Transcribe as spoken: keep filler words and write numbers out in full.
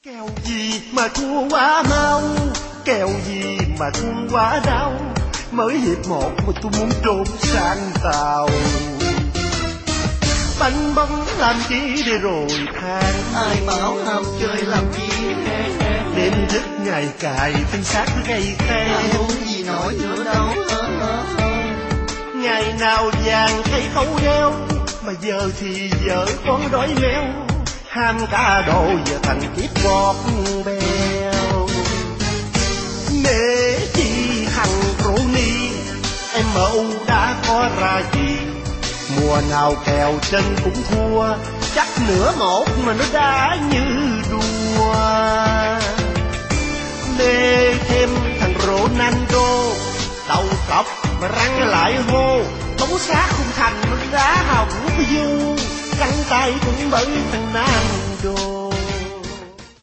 Kèo gì mà thua quá mau, kèo gì mà thương quá đau, mới hiệp một mà tôi muốn trốn sang tàu. Bánh bóng làm chi để rồi than, ai bảo ham chơi làm chi. Đêm thức ngày cài thân xác gây tê, không gì nổi nữa đâu. Ngày nào vàng thấy khấu đeo, mà giờ thì vợ con đói meo, ham cả đồ giờ thành kiếp bọt bèo. Mẹ chi thằng Roni, em mơ đã có ra gì, mùa nào kèo chân cũng thua, chắc nửa một mà nó đã như đùa. Mê thêm thằng Ronaldo, đầu cọc mà răng lại hô, bóng xác khung thành nó đá hỏng du, căng tay cũng bởi thằng Nando.